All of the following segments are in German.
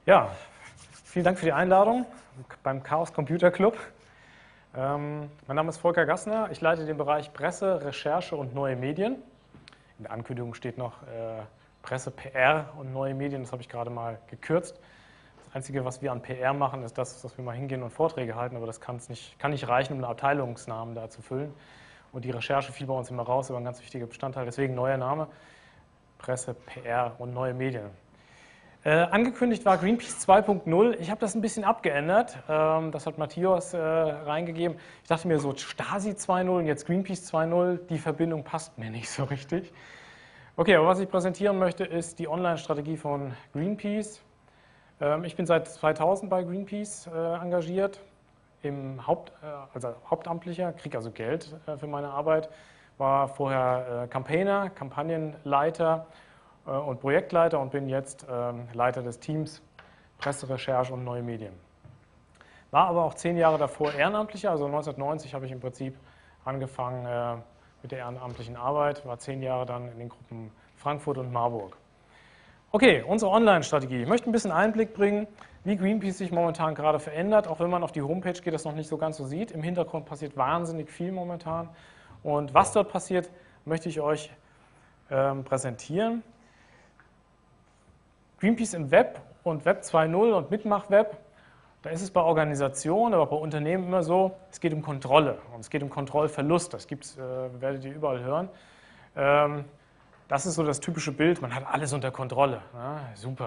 Ja, vielen Dank für die Einladung beim Chaos Computer Club. Mein Name ist Volker Gassner, ich leite den Bereich Presse, Recherche und neue Medien. In der Ankündigung steht noch Presse, PR und neue Medien, das habe ich gerade mal gekürzt. Das Einzige, was wir an PR machen, ist das, dass wir mal hingehen und Vorträge halten, aber das kann nicht reichen, um einen Abteilungsnamen da zu füllen. Und die Recherche fiel bei uns immer raus, aber ein ganz wichtiger Bestandteil, deswegen neuer Name, Presse, PR und neue Medien. Angekündigt war Greenpeace 2.0. Ich habe das ein bisschen abgeändert. Das hat Matthias reingegeben. Ich dachte mir so, Stasi 2.0 und jetzt Greenpeace 2.0, die Verbindung passt mir nicht so richtig. Okay, aber was ich präsentieren möchte, ist die Online-Strategie von Greenpeace. Ich bin seit 2000 bei Greenpeace engagiert, also Hauptamtlicher, kriege also Geld für meine Arbeit, war vorher Campaigner, Kampagnenleiter und Projektleiter und bin jetzt Leiter des Teams Presse, Recherche und neue Medien. War aber auch 10 Jahre davor Ehrenamtlicher, also 1990 habe ich im Prinzip angefangen mit der ehrenamtlichen Arbeit, war 10 Jahre dann in den Gruppen Frankfurt und Marburg. Okay, unsere Online-Strategie. Ich möchte ein bisschen Einblick bringen, wie Greenpeace sich momentan gerade verändert, auch wenn man auf die Homepage geht, das noch nicht so ganz so sieht. Im Hintergrund passiert wahnsinnig viel momentan und was dort passiert, möchte ich euch präsentieren. Greenpeace im Web und Web 2.0 und Mitmachweb, da ist es bei Organisationen, aber bei Unternehmen immer so, es geht um Kontrolle und es geht um Kontrollverlust, das werdet ihr überall hören. Das ist so das typische Bild, man hat alles unter Kontrolle, ja, super.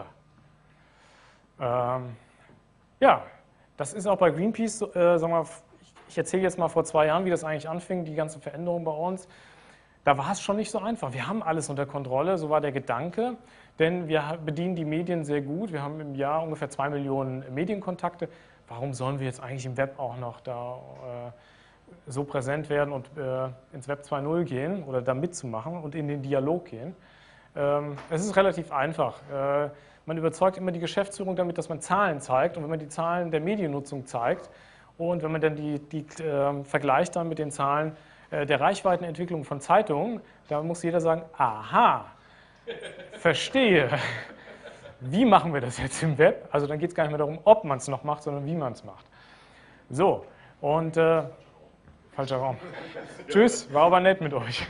Ja, das ist auch bei Greenpeace, sagen wir, ich erzähle jetzt mal vor 2 Jahren, wie das eigentlich anfing, die ganze Veränderung bei uns. Da war es schon nicht so einfach. Wir haben alles unter Kontrolle, so war der Gedanke, denn wir bedienen die Medien sehr gut. Wir haben im Jahr ungefähr 2 Millionen Medienkontakte. Warum sollen wir jetzt eigentlich im Web auch noch da so präsent werden und ins Web 2.0 gehen oder da mitzumachen und in den Dialog gehen? Es ist relativ einfach. Man überzeugt immer die Geschäftsführung damit, dass man Zahlen zeigt und wenn man die Zahlen der Mediennutzung zeigt und wenn man dann die vergleicht dann mit den Zahlen der Reichweitenentwicklung von Zeitungen, da muss jeder sagen, aha, verstehe, wie machen wir das jetzt im Web? Also dann geht es gar nicht mehr darum, ob man es noch macht, sondern wie man es macht. So, und falscher Raum. Tschüss, war aber nett mit euch.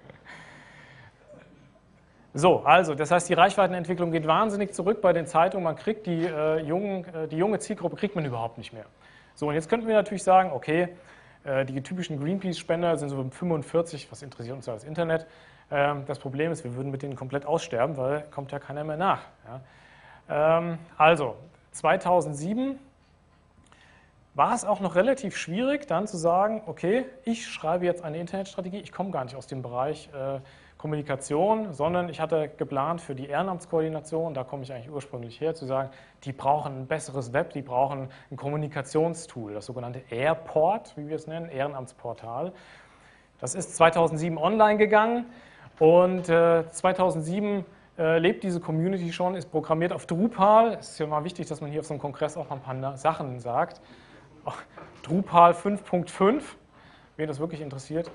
So, also das heißt, die Reichweitenentwicklung geht wahnsinnig zurück bei den Zeitungen, man kriegt die junge Zielgruppe kriegt man überhaupt nicht mehr. So, und jetzt könnten wir natürlich sagen, okay, die typischen Greenpeace-Spender sind so 45, was interessiert uns da das Internet? Das Problem ist, wir würden mit denen komplett aussterben, weil kommt ja keiner mehr nach. Ja. Also, 2007 war es auch noch relativ schwierig, dann zu sagen, okay, ich schreibe jetzt eine Internetstrategie, ich komme gar nicht aus dem Bereich Kommunikation, sondern ich hatte geplant für die Ehrenamtskoordination, da komme ich eigentlich ursprünglich her, zu sagen, die brauchen ein besseres Web, die brauchen ein Kommunikationstool, das sogenannte Airport, wie wir es nennen, Ehrenamtsportal. Das ist 2007 online gegangen und 2007 lebt diese Community schon, ist programmiert auf Drupal. Es ist ja mal wichtig, dass man hier auf so einem Kongress auch mal ein paar Sachen sagt. Drupal 5.5, wen das wirklich interessiert.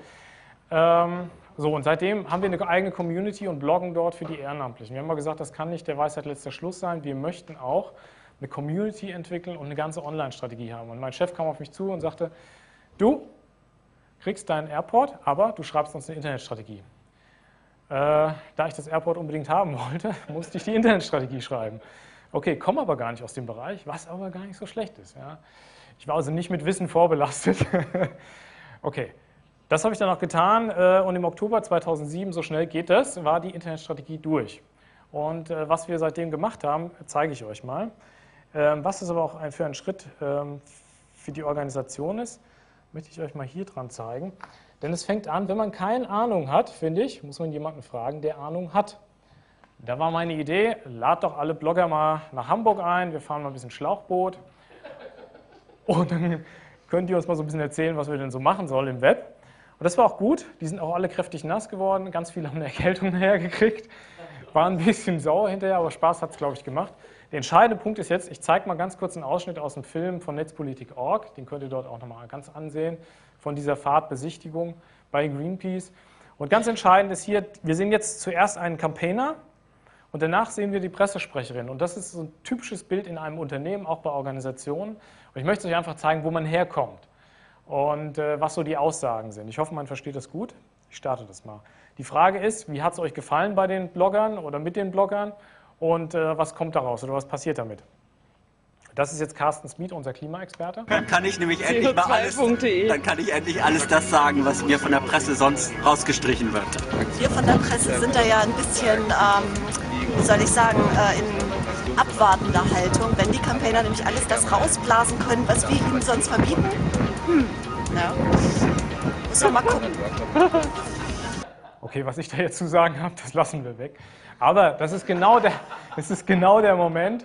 So, und seitdem haben wir eine eigene Community und bloggen dort für die Ehrenamtlichen. Wir haben mal gesagt, das kann nicht der Weisheit letzter Schluss sein. Wir möchten auch eine Community entwickeln und eine ganze Online-Strategie haben. Und mein Chef kam auf mich zu und sagte, du kriegst deinen Airport, aber du schreibst uns eine Internetstrategie. Da ich das Airport unbedingt haben wollte, musste ich die Internetstrategie schreiben. Okay, komme aber gar nicht aus dem Bereich, was aber gar nicht so schlecht ist. Ja. Ich war also nicht mit Wissen vorbelastet. Okay. Das habe ich dann auch getan und im Oktober 2007, so schnell geht das, war die Internetstrategie durch. Und was wir seitdem gemacht haben, zeige ich euch mal. Was es aber auch für ein Schritt für die Organisation ist, möchte ich euch mal hier dran zeigen. Denn es fängt an, wenn man keine Ahnung hat, finde ich, muss man jemanden fragen, der Ahnung hat. Da war meine Idee, lad doch alle Blogger mal nach Hamburg ein, wir fahren mal ein bisschen Schlauchboot. Und dann könnt ihr uns mal so ein bisschen erzählen, was wir denn so machen sollen im Web. Und das war auch gut, die sind auch alle kräftig nass geworden, ganz viele haben eine Erkältung hergekriegt, waren ein bisschen sauer hinterher, aber Spaß hat es, glaube ich, gemacht. Der entscheidende Punkt ist jetzt, ich zeige mal ganz kurz einen Ausschnitt aus dem Film von Netzpolitik.org, den könnt ihr dort auch nochmal ganz ansehen, von dieser Fahrtbesichtigung bei Greenpeace. Und ganz entscheidend ist hier, wir sehen jetzt zuerst einen Campaigner Und danach sehen wir die Pressesprecherin. Und das ist so ein typisches Bild in einem Unternehmen, auch bei Organisationen. Und ich möchte euch einfach zeigen, wo man herkommt und was so die Aussagen sind. Ich hoffe, man versteht das gut. Ich starte das mal. Die Frage ist, wie hat es euch gefallen bei den Bloggern oder mit den Bloggern und was kommt daraus oder was passiert damit? Das ist jetzt Carsten Smith, unser Klimaexperte. Dann kann ich nämlich endlich mal alles das sagen, was mir von der Presse sonst rausgestrichen wird. Wir von der Presse sind da ja ein bisschen, wie soll ich sagen, in abwartender Haltung. Wenn die Campaigner nämlich alles das rausblasen können, was wir ihnen sonst verbieten, ja, müssen wir mal gucken. Okay, was ich da jetzt zu sagen habe, das lassen wir weg. Aber das ist genau der Moment,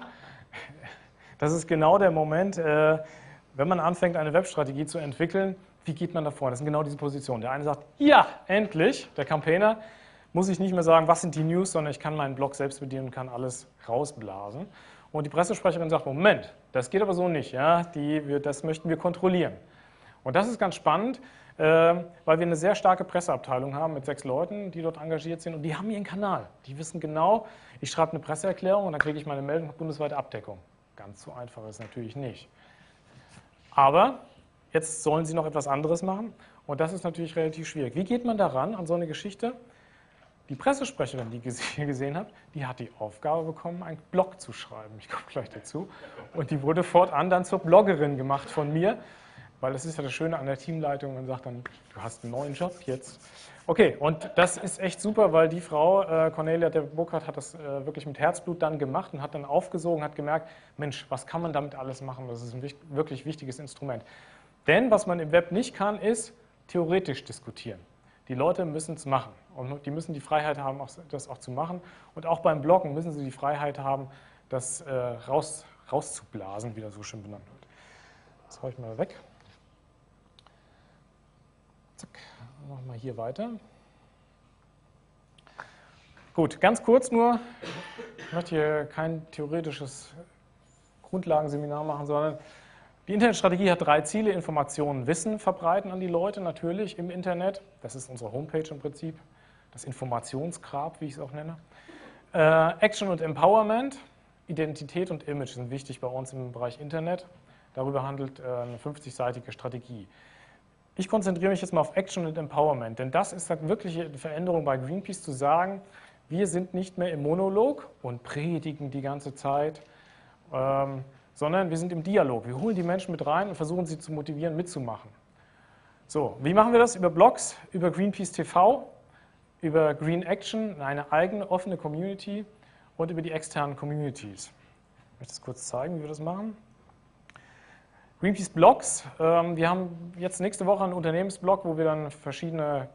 wenn man anfängt, eine Webstrategie zu entwickeln, wie geht man da vor? Das sind genau diese Positionen. Der eine sagt, ja, endlich, der Campaigner, muss ich nicht mehr sagen, was sind die News, sondern ich kann meinen Blog selbst bedienen und kann alles rausblasen. Und die Pressesprecherin sagt, Moment, das geht aber so nicht, ja? Das möchten wir kontrollieren. Und das ist ganz spannend, weil wir eine sehr starke Presseabteilung haben mit 6 Leuten, die dort engagiert sind und die haben ihren Kanal. Die wissen genau, ich schreibe eine Presseerklärung und dann kriege ich meine Meldung bundesweite Abdeckung. Ganz so einfach ist es natürlich nicht. Aber jetzt sollen sie noch etwas anderes machen und das ist natürlich relativ schwierig. Wie geht man daran an so eine Geschichte? Die Pressesprecherin, die ihr gesehen habt, die hat die Aufgabe bekommen, einen Blog zu schreiben. Ich komme gleich dazu. Und die wurde fortan dann zur Bloggerin gemacht von mir, weil das ist ja das Schöne an der Teamleitung. Man sagt dann, du hast einen neuen Job jetzt. Okay, und das ist echt super, weil die Frau, Cornelia de Burkhardt, hat das wirklich mit Herzblut dann gemacht und hat dann aufgesogen, hat gemerkt, Mensch, was kann man damit alles machen? Das ist ein wirklich wichtiges Instrument. Denn was man im Web nicht kann, ist theoretisch diskutieren. Die Leute müssen es machen und die müssen die Freiheit haben, das auch zu machen. Und auch beim Bloggen müssen sie die Freiheit haben, das rauszublasen, wie das so schön benannt wird. Das haue ich mal weg. Zack, machen wir hier weiter. Gut, ganz kurz nur, ich möchte hier kein theoretisches Grundlagenseminar machen, sondern die Internetstrategie hat 3 Ziele: Informationen, Wissen verbreiten an die Leute natürlich im Internet. Das ist unsere Homepage im Prinzip, das Informationsgrab, wie ich es auch nenne. Action und Empowerment, Identität und Image sind wichtig bei uns im Bereich Internet. Darüber handelt eine 50-seitige Strategie. Ich konzentriere mich jetzt mal auf Action und Empowerment, denn das ist halt wirklich eine Veränderung bei Greenpeace, zu sagen, wir sind nicht mehr im Monolog und predigen die ganze Zeit, sondern wir sind im Dialog. Wir holen die Menschen mit rein und versuchen sie zu motivieren, mitzumachen. So, wie machen wir das? Über Blogs, über Greenpeace TV, über Green Action, eine eigene offene Community und über die externen Communities. Ich möchte es kurz zeigen, wie wir das machen. Greenpeace Blogs, wir haben jetzt nächste Woche einen Unternehmensblog, wo wir dann verschiedene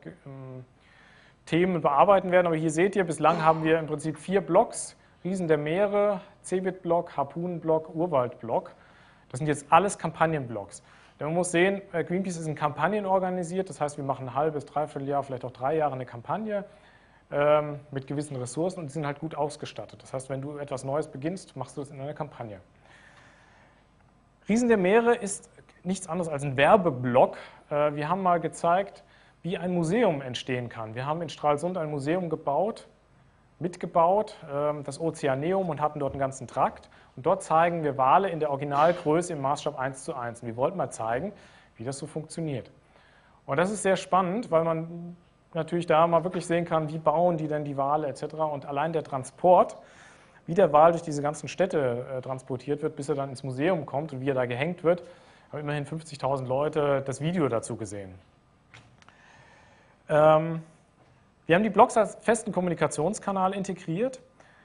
Themen bearbeiten werden. Aber hier seht ihr, bislang haben wir im Prinzip 4 Blogs: Riesen der Meere, Cebit-Blog, Harpunen-Blog, Urwald-Blog. Das sind jetzt alles Kampagnenblogs. Denn man muss sehen, Greenpeace ist in Kampagnen organisiert, das heißt, wir machen ein halbes, dreiviertel Jahr, vielleicht auch 3 Jahre eine Kampagne mit gewissen Ressourcen und die sind halt gut ausgestattet. Das heißt, wenn du etwas Neues beginnst, machst du das in einer Kampagne. Riesen der Meere ist nichts anderes als ein Werbeblock. Wir haben mal gezeigt, wie ein Museum entstehen kann. Wir haben in Stralsund ein Museum mitgebaut, das Ozeaneum, und hatten dort einen ganzen Trakt. Und dort zeigen wir Wale in der Originalgröße im Maßstab 1:1. Und wir wollten mal zeigen, wie das so funktioniert. Und das ist sehr spannend, weil man natürlich da mal wirklich sehen kann, wie bauen die denn die Wale etc. Und allein der Transport, wie der Wal durch diese ganzen Städte transportiert wird, bis er dann ins Museum kommt und wie er da gehängt wird, haben immerhin 50.000 Leute das Video dazu gesehen. Wir haben die Blogs als festen Kommunikationskanal integriert.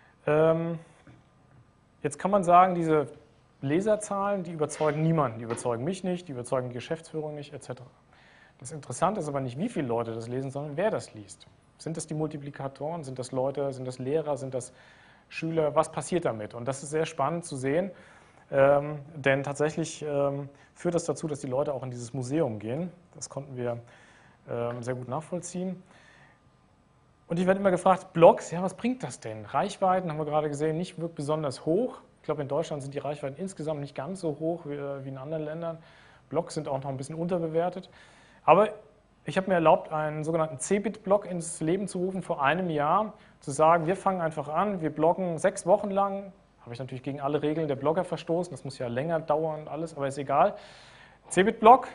Jetzt kann man sagen, diese Leserzahlen, die überzeugen niemanden, die überzeugen mich nicht, die überzeugen die Geschäftsführung nicht, etc. Das Interessante ist aber nicht, wie viele Leute das lesen, sondern wer das liest. Sind das die Multiplikatoren, sind das Leute, sind das Lehrer, sind das Schüler, was passiert damit? Und das ist sehr spannend zu sehen, denn tatsächlich führt das dazu, dass die Leute auch in dieses Museum gehen. Das konnten wir sehr gut nachvollziehen. Und ich werde immer gefragt, Blogs, ja, was bringt das denn? Reichweiten, haben wir gerade gesehen, nicht wirklich besonders hoch. Ich glaube, in Deutschland sind die Reichweiten insgesamt nicht ganz so hoch wie in anderen Ländern. Blogs sind auch noch ein bisschen unterbewertet. Aber Ich habe mir erlaubt, einen sogenannten Cebit-Blog ins Leben zu rufen vor einem Jahr, zu sagen, wir fangen einfach an, wir bloggen 6 Wochen lang. Habe ich natürlich gegen alle Regeln der Blogger verstoßen, das muss ja länger dauern und alles, aber ist egal. Cebit-Blog,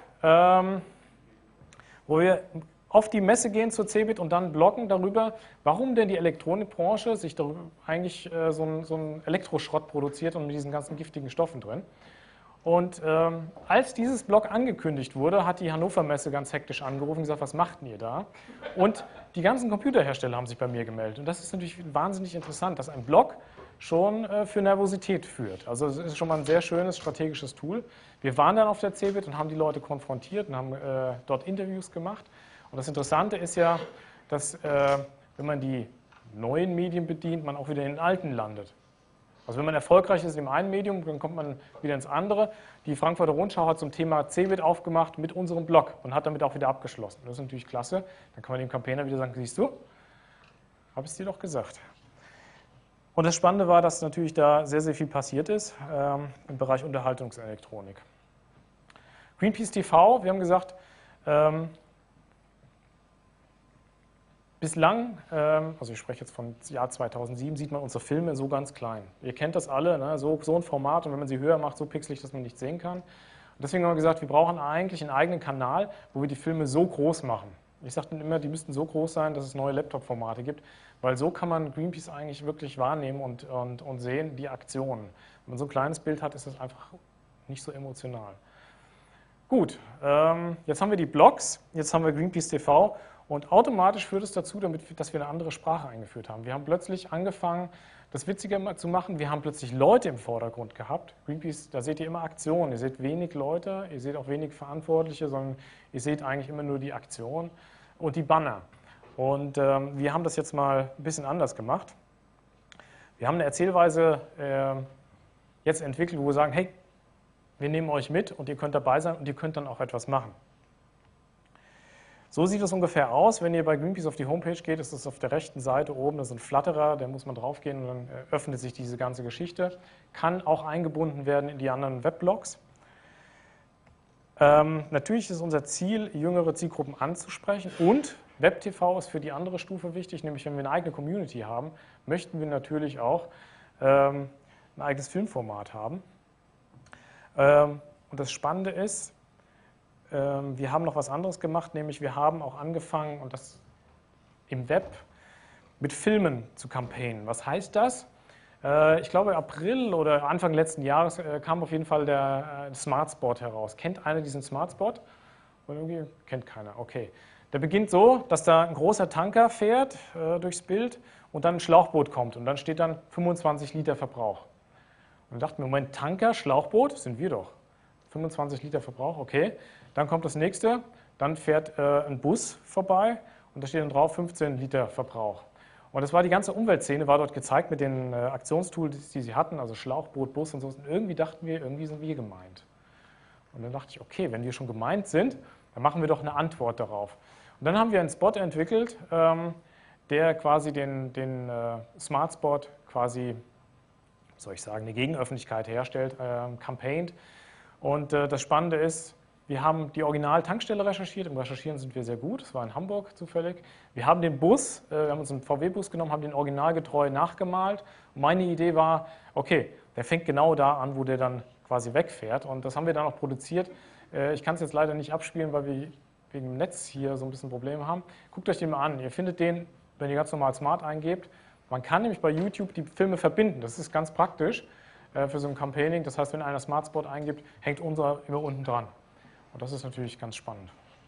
wo wir auf die Messe gehen zur Cebit und dann bloggen darüber, warum denn die Elektronikbranche sich darüber eigentlich so einen Elektroschrott produziert und mit diesen ganzen giftigen Stoffen drin. Und als dieses Blog angekündigt wurde, hat die Hannover Messe ganz hektisch angerufen und gesagt, was macht denn ihr da? Und die ganzen Computerhersteller haben sich bei mir gemeldet. Und das ist natürlich wahnsinnig interessant, dass ein Blog schon für Nervosität führt. Also es ist schon mal ein sehr schönes strategisches Tool. Wir waren dann auf der Cebit und haben die Leute konfrontiert und haben dort Interviews gemacht. Und das Interessante ist ja, dass wenn man die neuen Medien bedient, man auch wieder in den alten landet. Also wenn man erfolgreich ist im einen Medium, dann kommt man wieder ins andere. Die Frankfurter Rundschau hat zum Thema Cebit aufgemacht mit unserem Blog und hat damit auch wieder abgeschlossen. Das ist natürlich klasse. Dann kann man dem Campaigner wieder sagen, siehst du, habe ich es dir doch gesagt. Und das Spannende war, dass natürlich da sehr, sehr viel passiert ist im Bereich Unterhaltungselektronik. Greenpeace TV, wir haben gesagt, bislang, also ich spreche jetzt vom Jahr 2007, sieht man unsere Filme so ganz klein. Ihr kennt das alle, ne? So ein Format und wenn man sie höher macht, so pixelig, dass man nichts sehen kann. Und deswegen haben wir gesagt, wir brauchen eigentlich einen eigenen Kanal, wo wir die Filme so groß machen. Ich sage dann immer, die müssten so groß sein, dass es neue Laptop-Formate gibt, weil so kann man Greenpeace eigentlich wirklich wahrnehmen und sehen, die Aktionen. Wenn man so ein kleines Bild hat, ist das einfach nicht so emotional. Gut, jetzt haben wir die Blogs, jetzt haben wir Greenpeace TV. Und automatisch führt es dazu, dass wir eine andere Sprache eingeführt haben. Wir haben plötzlich angefangen, das witziger zu machen. Wir haben plötzlich Leute im Vordergrund gehabt. Greenpeace, da seht ihr immer Aktionen. Ihr seht wenig Leute, ihr seht auch wenig Verantwortliche, sondern ihr seht eigentlich immer nur die Aktion und die Banner. Und wir haben das jetzt mal ein bisschen anders gemacht. Wir haben eine Erzählweise jetzt entwickelt, wo wir sagen, hey, wir nehmen euch mit und ihr könnt dabei sein und ihr könnt dann auch etwas machen. So sieht es ungefähr aus. Wenn ihr bei Greenpeace auf die Homepage geht, ist es auf der rechten Seite oben, das ist ein Flatterer, da muss man draufgehen und dann öffnet sich diese ganze Geschichte. Kann auch eingebunden werden in die anderen Weblogs. Natürlich ist unser Ziel, jüngere Zielgruppen anzusprechen und WebTV ist für die andere Stufe wichtig, nämlich wenn wir eine eigene Community haben, möchten wir natürlich auch ein eigenes Filmformat haben. Und das Spannende ist, wir haben noch was anderes gemacht, nämlich wir haben auch angefangen, und das im Web, mit Filmen zu campaignen. Was heißt das? Ich glaube, April oder Anfang letzten Jahres kam auf jeden Fall der Smart Spot heraus. Kennt einer diesen Smart Spot? Oder irgendwie kennt keiner. Okay. Der beginnt so, dass da ein großer Tanker fährt durchs Bild und dann ein Schlauchboot kommt und dann steht dann 25 Liter Verbrauch. Und ich dachte mir, Moment, Tanker, Schlauchboot, sind wir doch. 25 Liter Verbrauch, okay. Dann kommt das nächste, dann fährt ein Bus vorbei und da steht dann drauf 15 Liter Verbrauch. Und das war die ganze Umweltszene, war dort gezeigt mit den Aktionstools, die sie hatten, also Schlauchboot, Bus und so. Und irgendwie dachten wir, irgendwie sind wir gemeint. Und dann dachte ich, okay, wenn wir schon gemeint sind, dann machen wir doch eine Antwort darauf. Und dann haben wir einen Spot entwickelt, der quasi den Smart Spot quasi, soll ich sagen, eine Gegenöffentlichkeit herstellt, campaigned. Und das Spannende ist, wir haben die Original-Tankstelle recherchiert. Im Recherchieren sind wir sehr gut. Das war in Hamburg zufällig. Wir haben den Bus, wir haben uns einen VW-Bus genommen, haben den originalgetreu nachgemalt. Und meine Idee war, okay, der fängt genau da an, wo der dann quasi wegfährt. Und das haben wir dann auch produziert. Ich kann es jetzt leider nicht abspielen, weil wir wegen dem Netz hier so ein bisschen Probleme haben. Guckt euch den mal an. Ihr findet den, wenn ihr ganz normal Smart eingebt. Man kann nämlich bei YouTube die Filme verbinden. Das ist ganz praktisch für so ein Campaigning. Das heißt, wenn einer Smart Spot eingibt, hängt unser immer unten dran. Und das ist natürlich ganz spannend.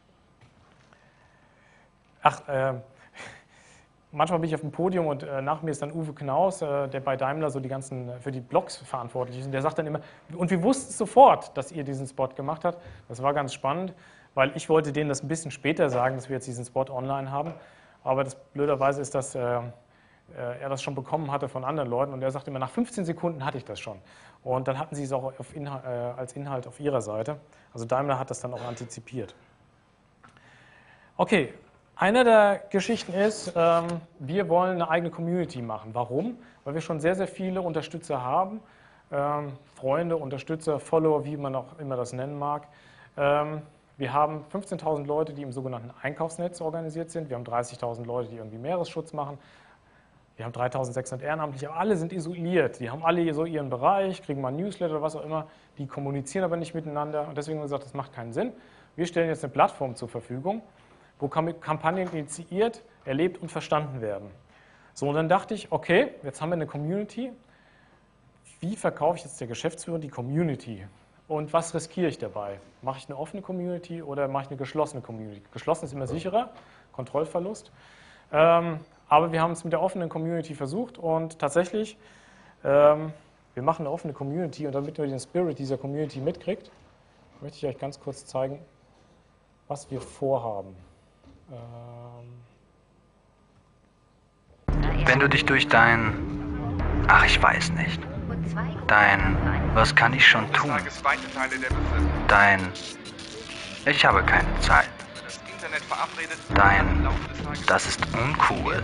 Ach, manchmal bin ich auf dem Podium und nach mir ist dann Uwe Knaus, der bei Daimler so die ganzen für die Blogs verantwortlich ist. Und der sagt dann immer, und wir wussten sofort, dass ihr diesen Spot gemacht habt. Das war ganz spannend, weil ich wollte denen das ein bisschen später sagen, dass wir jetzt diesen Spot online haben. Aber das blöderweise ist, dass er das schon bekommen hatte von anderen Leuten. Und er sagt immer, nach 15 Sekunden hatte ich das schon. Und dann hatten sie es auch als Inhalt auf ihrer Seite. Also Daimler hat das dann auch antizipiert. Okay, eine der Geschichten ist, wir wollen eine eigene Community machen. Warum? Weil wir schon sehr, sehr viele Unterstützer haben. Freunde, Unterstützer, Follower, wie man auch immer das nennen mag. Wir haben 15.000 Leute, die im sogenannten Einkaufsnetz organisiert sind. Wir haben 30.000 Leute, die irgendwie Meeresschutz machen. Wir haben 3.600 Ehrenamtliche, aber alle sind isoliert. Die haben alle so ihren Bereich, kriegen mal ein Newsletter oder was auch immer. Die kommunizieren aber nicht miteinander. Und deswegen haben wir gesagt, das macht keinen Sinn. Wir stellen jetzt eine Plattform zur Verfügung, wo Kampagnen initiiert, erlebt und verstanden werden. So, und dann dachte ich, okay, jetzt haben wir eine Community. Wie verkaufe ich jetzt der Geschäftsführer die Community? Und was riskiere ich dabei? Mache ich eine offene Community oder mache ich eine geschlossene Community? Geschlossen ist immer sicherer, Kontrollverlust. Aber wir haben es mit der offenen Community versucht und tatsächlich, wir machen eine offene Community und damit ihr den Spirit dieser Community mitkriegt, möchte ich euch ganz kurz zeigen, was wir vorhaben. Wenn du dich durch ich weiß nicht, was kann ich schon tun, ich habe keine Zeit, das ist uncool.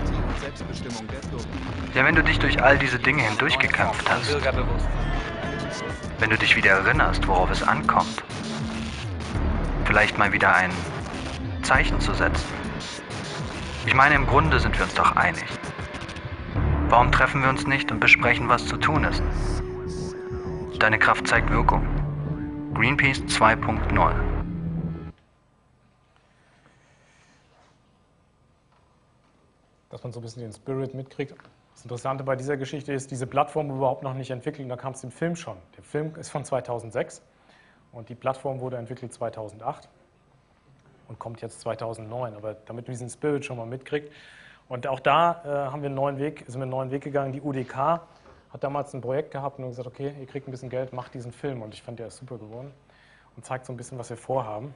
Ja, wenn du dich durch all diese Dinge hindurchgekämpft hast, wenn du dich wieder erinnerst, worauf es ankommt, vielleicht mal wieder ein Zeichen zu setzen. Ich meine, im Grunde sind wir uns doch einig. Warum treffen wir uns nicht und besprechen, was zu tun ist? Deine Kraft zeigt Wirkung. Greenpeace 2.0. Dass man so ein bisschen den Spirit mitkriegt. Das Interessante bei dieser Geschichte ist, diese Plattform wurde überhaupt noch nicht entwickelt, da kam es im Film schon. Der Film ist von 2006 und die Plattform wurde entwickelt 2008 und kommt jetzt 2009, aber damit man diesen Spirit schon mal mitkriegt. Und auch da sind wir einen neuen Weg gegangen. Die UDK hat damals ein Projekt gehabt und gesagt, okay, ihr kriegt ein bisschen Geld, macht diesen Film. Und ich fand, der ist super geworden und zeigt so ein bisschen, was wir vorhaben.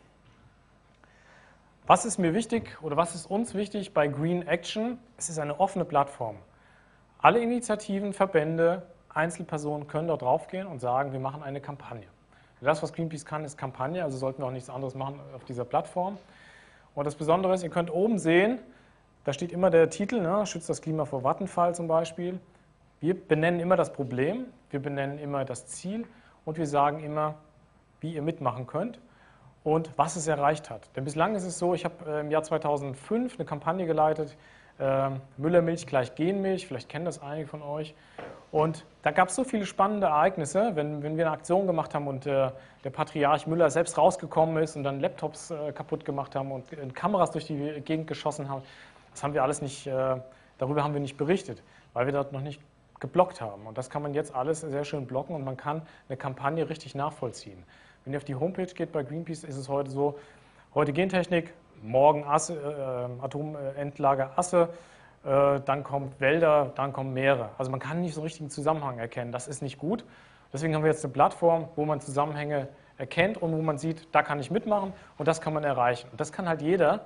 Was ist mir wichtig oder was ist uns wichtig bei Green Action? Es ist eine offene Plattform. Alle Initiativen, Verbände, Einzelpersonen können dort draufgehen und sagen, wir machen eine Kampagne. Das, was Greenpeace kann, ist Kampagne, also sollten wir auch nichts anderes machen auf dieser Plattform. Und das Besondere ist, ihr könnt oben sehen, da steht immer der Titel, ne, schützt das Klima vor Vattenfall zum Beispiel. Wir benennen immer das Problem, wir benennen immer das Ziel und wir sagen immer, wie ihr mitmachen könnt und was es erreicht hat. Denn bislang ist es so, ich habe im Jahr 2005 eine Kampagne geleitet, Müllermilch gleich Genmilch, vielleicht kennen das einige von euch. Und da gab es so viele spannende Ereignisse, wenn wir eine Aktion gemacht haben und der Patriarch Müller selbst rausgekommen ist und dann Laptops kaputt gemacht haben und Kameras durch die Gegend geschossen haben. Das haben wir alles nicht, darüber haben wir nicht berichtet, weil wir dort noch nicht geblockt haben. Und das kann man jetzt alles sehr schön blocken und man kann eine Kampagne richtig nachvollziehen. Wenn ihr auf die Homepage geht bei Greenpeace, ist es heute so, heute Gentechnik, morgen Atomendlager Asse, dann kommt Wälder, dann kommen Meere. Also man kann nicht so richtig einen Zusammenhang erkennen, das ist nicht gut. Deswegen haben wir jetzt eine Plattform, wo man Zusammenhänge erkennt und wo man sieht, da kann ich mitmachen und das kann man erreichen. Und das kann halt jeder,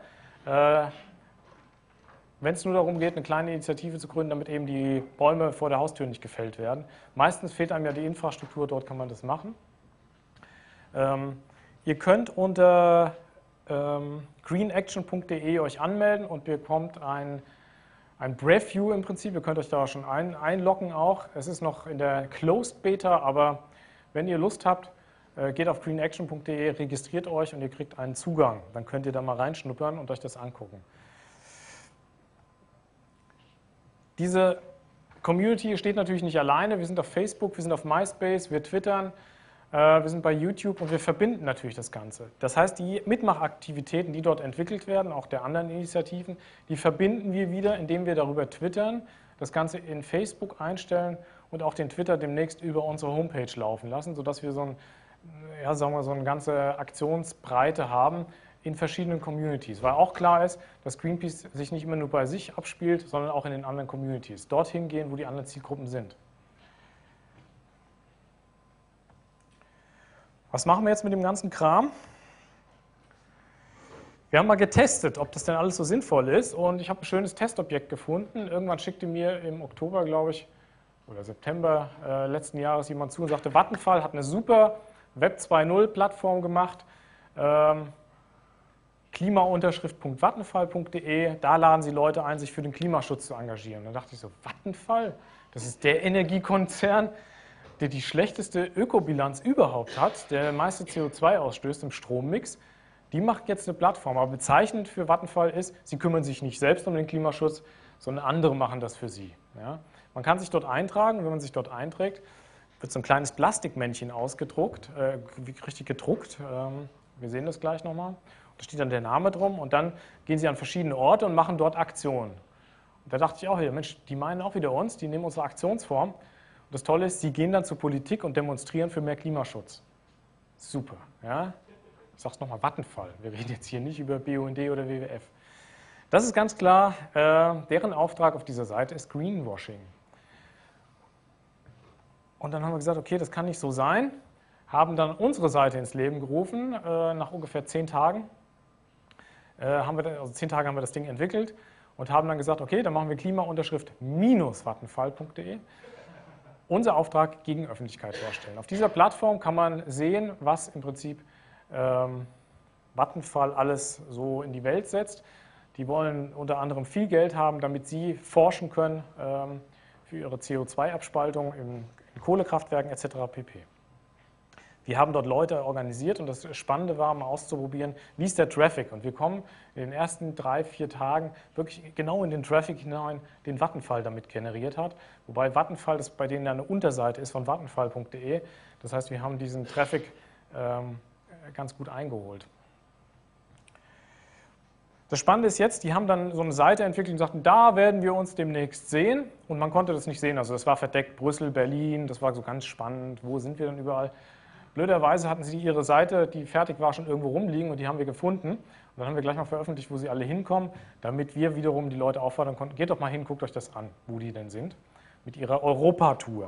wenn es nur darum geht, eine kleine Initiative zu gründen, damit eben die Bäume vor der Haustür nicht gefällt werden. Meistens fehlt einem ja die Infrastruktur, dort kann man das machen. Ihr könnt unter greenaction.de euch anmelden und bekommt ein Preview im Prinzip. Ihr könnt euch da schon einloggen auch. Es ist noch in der Closed Beta, aber wenn ihr Lust habt, geht auf greenaction.de, registriert euch und ihr kriegt einen Zugang. Dann könnt ihr da mal reinschnuppern und euch das angucken. Diese Community steht natürlich nicht alleine. Wir sind auf Facebook, wir sind auf MySpace, wir twittern, wir sind bei YouTube und wir verbinden natürlich das Ganze. Das heißt, die Mitmachaktivitäten, die dort entwickelt werden, auch der anderen Initiativen, die verbinden wir wieder, indem wir darüber twittern, das Ganze in Facebook einstellen und auch den Twitter demnächst über unsere Homepage laufen lassen, sodass wir so eine ganze Aktionsbreite haben in verschiedenen Communities. Weil auch klar ist, dass Greenpeace sich nicht immer nur bei sich abspielt, sondern auch in den anderen Communities. Dorthin gehen, wo die anderen Zielgruppen sind. Was machen wir jetzt mit dem ganzen Kram? Wir haben mal getestet, ob das denn alles so sinnvoll ist und ich habe ein schönes Testobjekt gefunden. Irgendwann schickte mir im Oktober, glaube ich, oder September letzten Jahres jemand zu und sagte, Vattenfall hat eine super Web 2.0 Plattform gemacht, klimaunterschrift.vattenfall.de, da laden sie Leute ein, sich für den Klimaschutz zu engagieren. Da dachte ich so, Vattenfall, das ist der Energiekonzern, der die schlechteste Ökobilanz überhaupt hat, der meiste CO2 ausstößt im Strommix. Die macht jetzt eine Plattform, aber bezeichnend für Vattenfall ist, sie kümmern sich nicht selbst um den Klimaschutz, sondern andere machen das für sie. Ja? Man kann sich dort eintragen, und wenn man sich dort einträgt, wird so ein kleines Plastikmännchen ausgedruckt, richtig gedruckt. Wir sehen das gleich nochmal. Da steht dann der Name drum und dann gehen sie an verschiedene Orte und machen dort Aktionen. Und da dachte ich auch wieder, Mensch, die meinen auch wieder uns, die nehmen unsere Aktionsform. Und das Tolle ist, sie gehen dann zur Politik und demonstrieren für mehr Klimaschutz. Super, ja? Ich sage es nochmal, Vattenfall. Wir reden jetzt hier nicht über BUND oder WWF. Das ist ganz klar, deren Auftrag auf dieser Seite ist Greenwashing. Und dann haben wir gesagt, okay, das kann nicht so sein, haben dann unsere Seite ins Leben gerufen, nach ungefähr 10 Tagen. 10 Tage haben wir das Ding entwickelt und haben dann gesagt, okay, dann machen wir Klimaunterschrift-vattenfall.de. Unser Auftrag gegen Öffentlichkeit herstellen. Auf dieser Plattform kann man sehen, was im Prinzip Vattenfall alles so in die Welt setzt. Die wollen unter anderem viel Geld haben, damit sie forschen können für ihre CO2-Abspaltung in Kohlekraftwerken etc. pp. Wir haben dort Leute organisiert und das Spannende war, mal auszuprobieren, wie ist der Traffic. Und wir kommen in den ersten 3, 4 Tagen wirklich genau in den Traffic hinein, den Vattenfall damit generiert hat. Wobei Vattenfall, das bei denen eine Unterseite ist von vattenfall.de. Das heißt, wir haben diesen Traffic ganz gut eingeholt. Das Spannende ist jetzt, die haben dann so eine Seite entwickelt und sagten, da werden wir uns demnächst sehen. Und man konnte das nicht sehen. Also das war verdeckt, Brüssel, Berlin, das war so ganz spannend. Wo sind wir denn überall? Blöderweise hatten sie ihre Seite, die fertig war, schon irgendwo rumliegen und die haben wir gefunden. Und dann haben wir gleich mal veröffentlicht, wo sie alle hinkommen, damit wir wiederum die Leute auffordern konnten, geht doch mal hin, guckt euch das an, wo die denn sind, mit ihrer Europatour.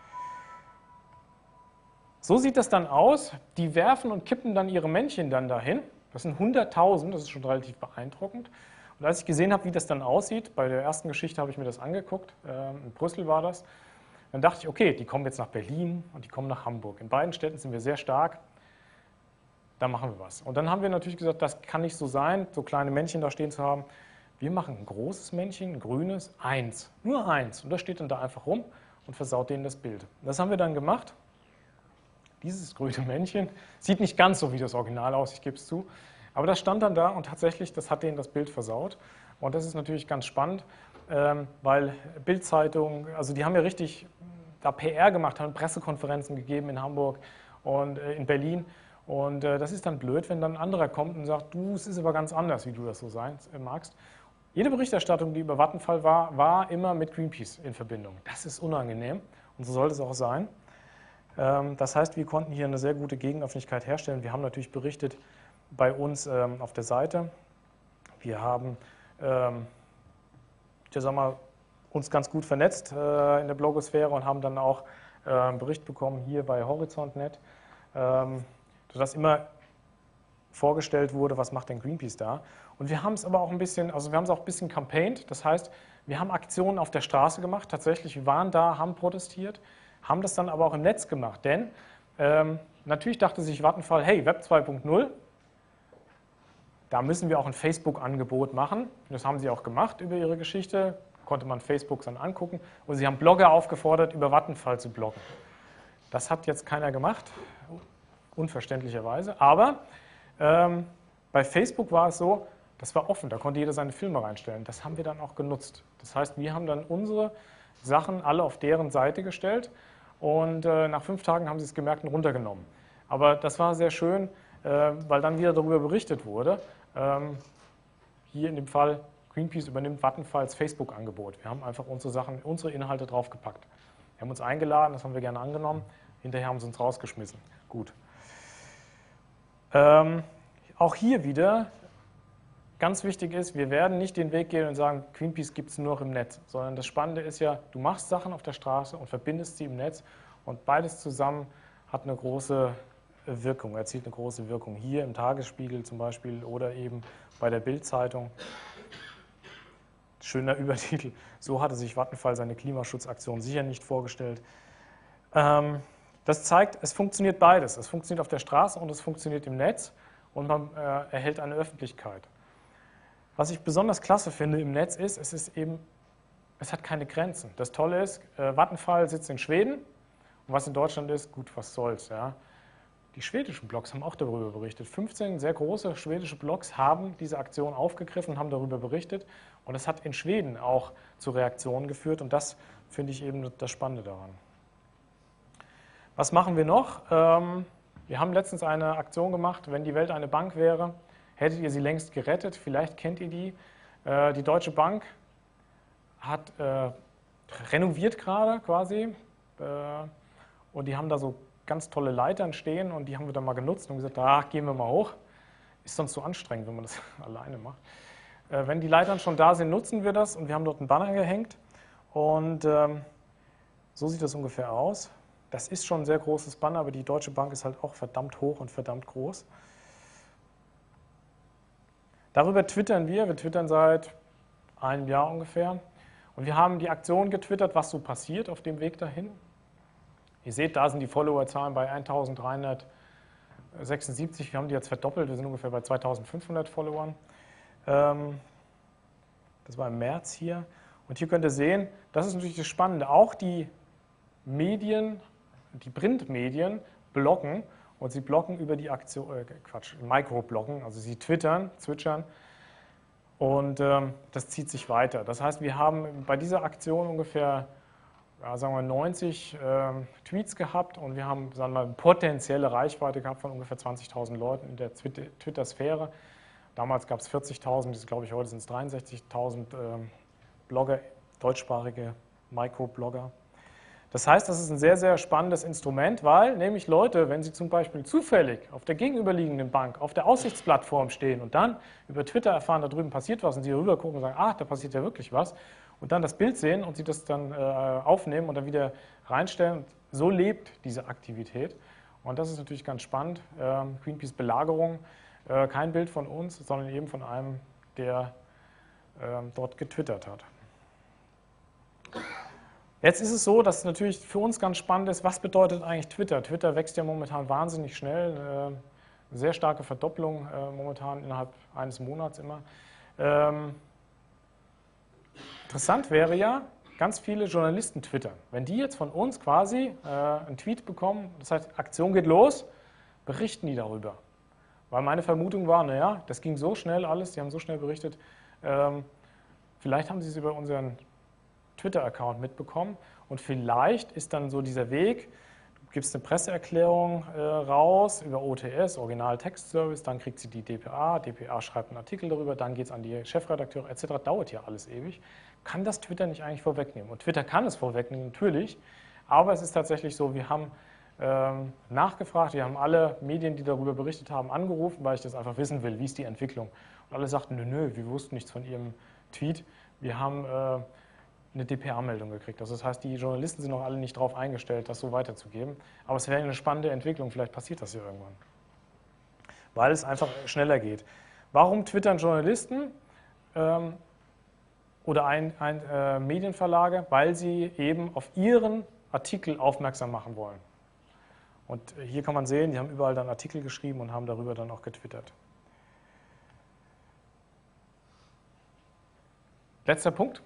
So sieht das dann aus. Die werfen und kippen dann ihre Männchen dann dahin. Das sind 100.000, das ist schon relativ beeindruckend. Und als ich gesehen habe, wie das dann aussieht, bei der ersten Geschichte habe ich mir das angeguckt, in Brüssel war das, dann dachte ich, okay, die kommen jetzt nach Berlin und die kommen nach Hamburg. In beiden Städten sind wir sehr stark, da machen wir was. Und dann haben wir natürlich gesagt, das kann nicht so sein, so kleine Männchen da stehen zu haben. Wir machen ein großes Männchen, ein grünes, eins, nur eins. Und das steht dann da einfach rum und versaut denen das Bild. Das haben wir dann gemacht. Dieses grüne Männchen sieht nicht ganz so wie das Original aus, ich gebe es zu. Aber das stand dann da und tatsächlich, das hat denen das Bild versaut. Und das ist natürlich ganz spannend, weil Bild-Zeitung, also die haben ja richtig da PR gemacht, haben Pressekonferenzen gegeben in Hamburg und in Berlin. Und das ist dann blöd, wenn dann ein anderer kommt und sagt, du, es ist aber ganz anders, wie du das so sein magst. Jede Berichterstattung, die über Vattenfall war immer mit Greenpeace in Verbindung. Das ist unangenehm und so sollte es auch sein. Das heißt, wir konnten hier eine sehr gute Gegenöffentlichkeit herstellen. Wir haben natürlich berichtet bei uns auf der Seite. Wir haben uns ganz gut vernetzt in der Blogosphäre und haben dann auch einen Bericht bekommen hier bei Horizont.net, sodass immer vorgestellt wurde, was macht denn Greenpeace da. Und wir haben es aber auch ein bisschen, also wir haben es auch ein bisschen campaigned. Das heißt, wir haben Aktionen auf der Straße gemacht. Tatsächlich, wir waren da, haben protestiert. Haben das dann aber auch im Netz gemacht, denn natürlich dachte sich Vattenfall, hey, Web 2.0, da müssen wir auch ein Facebook-Angebot machen. Das haben sie auch gemacht über ihre Geschichte, konnte man Facebook dann angucken und sie haben Blogger aufgefordert, über Vattenfall zu bloggen. Das hat jetzt keiner gemacht, unverständlicherweise, aber bei Facebook war es so, das war offen, da konnte jeder seine Filme reinstellen. Das haben wir dann auch genutzt. Das heißt, wir haben dann unsere Sachen alle auf deren Seite gestellt und nach 5 Tagen haben sie es gemerkt und runtergenommen. Aber das war sehr schön, weil dann wieder darüber berichtet wurde. Hier in dem Fall, Greenpeace übernimmt Vattenfalls Facebook-Angebot. Wir haben einfach unsere Sachen, unsere Inhalte draufgepackt. Wir haben uns eingeladen, das haben wir gerne angenommen. Hinterher haben sie uns rausgeschmissen. Gut. Auch hier wieder, ganz wichtig ist, wir werden nicht den Weg gehen und sagen, Greenpeace gibt es nur noch im Netz, sondern das Spannende ist ja, du machst Sachen auf der Straße und verbindest sie im Netz und beides zusammen hat eine große Wirkung, erzielt eine große Wirkung. Hier im Tagesspiegel zum Beispiel oder eben bei der Bild-Zeitung. Schöner Übertitel, so hatte sich Vattenfall seine Klimaschutzaktion sicher nicht vorgestellt. Das zeigt, es funktioniert beides. Es funktioniert auf der Straße und es funktioniert im Netz und man erhält eine Öffentlichkeit. Was ich besonders klasse finde im Netz ist, es hat keine Grenzen. Das Tolle ist, Vattenfall sitzt in Schweden und was in Deutschland ist, gut, was soll's. Ja? Die schwedischen Blogs haben auch darüber berichtet. 15 sehr große schwedische Blogs haben diese Aktion aufgegriffen und haben darüber berichtet. Und das hat in Schweden auch zu Reaktionen geführt. Und das finde ich eben das Spannende daran. Was machen wir noch? Wir haben letztens eine Aktion gemacht, wenn die Welt eine Bank wäre, hättet ihr sie längst gerettet. Vielleicht kennt ihr die. Die Deutsche Bank hat renoviert gerade quasi. Und die haben da so ganz tolle Leitern stehen und die haben wir dann mal genutzt und gesagt, gehen wir mal hoch. Ist sonst so anstrengend, wenn man das alleine macht. Wenn die Leitern schon da sind, nutzen wir das und wir haben dort einen Banner gehängt und so sieht das ungefähr aus. Das ist schon ein sehr großes Banner, aber die Deutsche Bank ist halt auch verdammt hoch und verdammt groß. Darüber twittern wir twittern seit einem Jahr ungefähr und wir haben die Aktion getwittert, was so passiert auf dem Weg dahin. Ihr seht, da sind die Followerzahlen bei 1376. Wir haben die jetzt verdoppelt. Wir sind ungefähr bei 2500 Followern. Das war im März hier. Und hier könnt ihr sehen, das ist natürlich das Spannende. Auch die Medien, die Printmedien bloggen. Und sie bloggen über die Aktion, Microbloggen. Also sie zwitschern. Und das zieht sich weiter. Das heißt, wir haben bei dieser Aktion ungefähr sagen wir 90 Tweets gehabt und wir haben sagen wir, eine potenzielle Reichweite gehabt von ungefähr 20.000 Leuten in der Twitter-Sphäre. Damals gab es 40.000, glaube ich, heute sind es 63.000 Blogger, deutschsprachige Microblogger. Das heißt, das ist ein sehr, sehr spannendes Instrument, weil nämlich Leute, wenn sie zum Beispiel zufällig auf der gegenüberliegenden Bank, auf der Aussichtsplattform stehen und dann über Twitter erfahren, da drüben passiert was und sie rüber gucken und sagen, da passiert ja wirklich was, und dann das Bild sehen und sie das dann aufnehmen und dann wieder reinstellen. Und so lebt diese Aktivität. Und das ist natürlich ganz spannend. Greenpeace Belagerung, kein Bild von uns, sondern eben von einem, der dort getwittert hat. Jetzt ist es so, dass natürlich für uns ganz spannend ist, was bedeutet eigentlich Twitter? Twitter wächst ja momentan wahnsinnig schnell, eine sehr starke Verdopplung momentan innerhalb eines Monats immer. Interessant wäre ja, ganz viele Journalisten twittern. Wenn die jetzt von uns quasi einen Tweet bekommen, das heißt, Aktion geht los, berichten die darüber. Weil meine Vermutung war, naja, das ging so schnell alles, die haben so schnell berichtet, vielleicht haben sie es über unseren Twitter-Account mitbekommen und vielleicht ist dann so dieser Weg, du gibst eine Presseerklärung raus über OTS, Original Text Service, dann kriegt sie die DPA, DPA schreibt einen Artikel darüber, dann geht es an die Chefredakteure etc., dauert ja alles ewig. Kann das Twitter nicht eigentlich vorwegnehmen? Und Twitter kann es vorwegnehmen, natürlich, aber es ist tatsächlich so, wir haben nachgefragt, wir haben alle Medien, die darüber berichtet haben, angerufen, weil ich das einfach wissen will, wie ist die Entwicklung. Und alle sagten, nö, wir wussten nichts von ihrem Tweet, wir haben eine DPA-Meldung gekriegt. Also das heißt, die Journalisten sind noch alle nicht darauf eingestellt, das so weiterzugeben. Aber es wäre eine spannende Entwicklung, vielleicht passiert das ja irgendwann. Weil es einfach schneller geht. Warum twittern Journalisten oder Medienverlage? Weil sie eben auf ihren Artikel aufmerksam machen wollen. Und hier kann man sehen, die haben überall dann Artikel geschrieben und haben darüber dann auch getwittert. Letzter Punkt.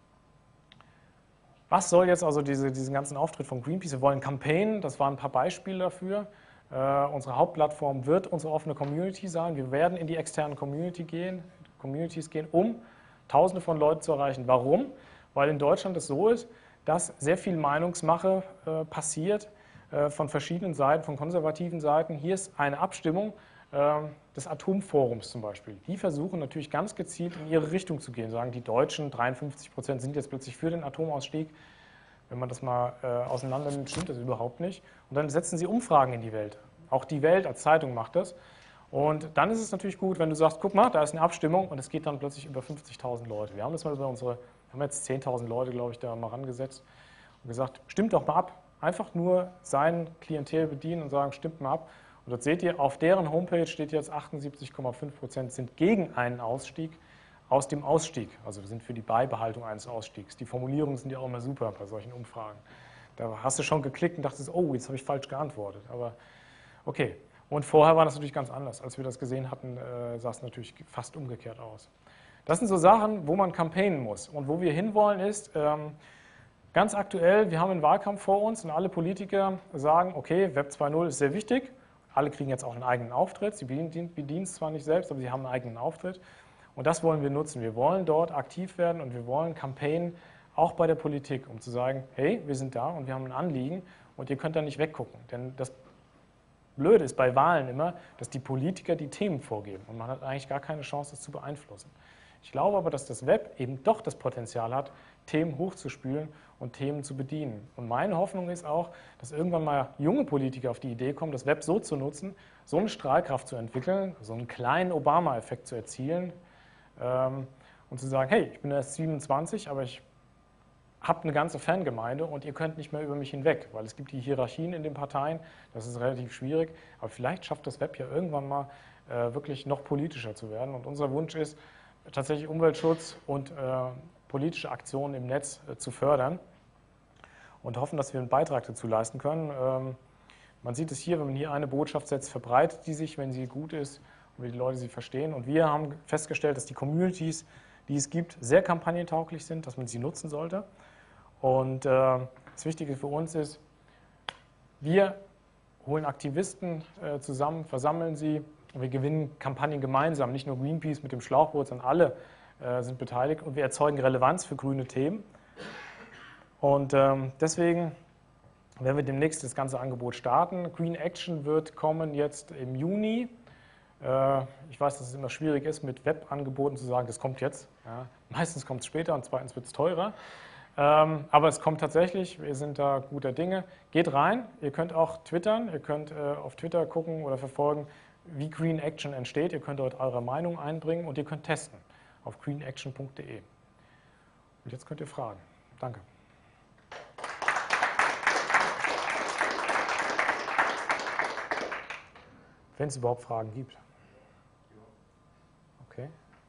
Was soll jetzt also diesen ganzen Auftritt von Greenpeace? Wir wollen campaignen, das waren ein paar Beispiele dafür. Unsere Hauptplattform wird unsere offene Community sein. Wir werden in die externen Communities gehen, um Tausende von Leuten zu erreichen. Warum? Weil in Deutschland es so ist, dass sehr viel Meinungsmache passiert von verschiedenen Seiten, von konservativen Seiten. Hier ist eine Abstimmung des Atomforums zum Beispiel. Die versuchen natürlich ganz gezielt in ihre Richtung zu gehen. Sagen, die Deutschen, 53% sind jetzt plötzlich für den Atomausstieg. Wenn man das mal auseinander nimmt, stimmt das überhaupt nicht. Und dann setzen sie Umfragen in die Welt. Auch die Welt als Zeitung macht das. Und dann ist es natürlich gut, wenn du sagst, guck mal, da ist eine Abstimmung und es geht dann plötzlich über 50.000 Leute. Wir haben das mal haben jetzt 10.000 Leute, glaube ich, da mal rangesetzt und gesagt, stimmt doch mal ab. Einfach nur sein Klientel bedienen und sagen, stimmt mal ab. Und dort seht ihr, auf deren Homepage steht jetzt 78,5% sind gegen einen Ausstieg aus dem Ausstieg. Also sind für die Beibehaltung eines Ausstiegs. Die Formulierungen sind ja auch immer super bei solchen Umfragen. Da hast du schon geklickt und dachtest, oh, jetzt habe ich falsch geantwortet. Aber okay. Und vorher war das natürlich ganz anders. Als wir das gesehen hatten, sah es natürlich fast umgekehrt aus. Das sind so Sachen, wo man campaignen muss. Und wo wir hinwollen ist, ganz aktuell, wir haben einen Wahlkampf vor uns und alle Politiker sagen, okay, Web 2.0 ist sehr wichtig, alle kriegen jetzt auch einen eigenen Auftritt. Sie bedienen es zwar nicht selbst, aber sie haben einen eigenen Auftritt. Und das wollen wir nutzen. Wir wollen dort aktiv werden und wir wollen campaignen, auch bei der Politik, um zu sagen, hey, wir sind da und wir haben ein Anliegen und ihr könnt da nicht weggucken. Denn das Blöde ist bei Wahlen immer, dass die Politiker die Themen vorgeben und man hat eigentlich gar keine Chance, das zu beeinflussen. Ich glaube aber, dass das Web eben doch das Potenzial hat, Themen hochzuspülen und Themen zu bedienen. Und meine Hoffnung ist auch, dass irgendwann mal junge Politiker auf die Idee kommen, das Web so zu nutzen, so eine Strahlkraft zu entwickeln, so einen kleinen Obama-Effekt zu erzielen und zu sagen, hey, ich bin erst 27, aber ich habe eine ganze Fangemeinde und ihr könnt nicht mehr über mich hinweg, weil es gibt die Hierarchien in den Parteien, das ist relativ schwierig, aber vielleicht schafft das Web ja irgendwann mal wirklich noch politischer zu werden und unser Wunsch ist, tatsächlich Umweltschutz und politische Aktionen im Netz zu fördern und hoffen, dass wir einen Beitrag dazu leisten können. Man sieht es hier, wenn man hier eine Botschaft setzt, verbreitet die sich, wenn sie gut ist und wenn die Leute sie verstehen. Und wir haben festgestellt, dass die Communities, die es gibt, sehr kampagnentauglich sind, dass man sie nutzen sollte. Und das Wichtige für uns ist, wir holen Aktivisten zusammen, versammeln sie und wir gewinnen Kampagnen gemeinsam. Nicht nur Greenpeace mit dem Schlauchboot, sondern alle sind beteiligt und wir erzeugen Relevanz für grüne Themen. Und deswegen werden wir demnächst das ganze Angebot starten. Green Action wird kommen jetzt im Juni. Ich weiß, dass es immer schwierig ist, mit Webangeboten zu sagen, das kommt jetzt. Ja, meistens kommt es später und zweitens wird es teurer. Aber es kommt tatsächlich, wir sind da guter Dinge. Geht rein, ihr könnt auch twittern, ihr könnt auf Twitter gucken oder verfolgen, wie Green Action entsteht. Ihr könnt dort eure Meinung einbringen und ihr könnt testen auf greenaction.de. Und jetzt könnt ihr fragen. Danke. Wenn es überhaupt Fragen gibt. Okay.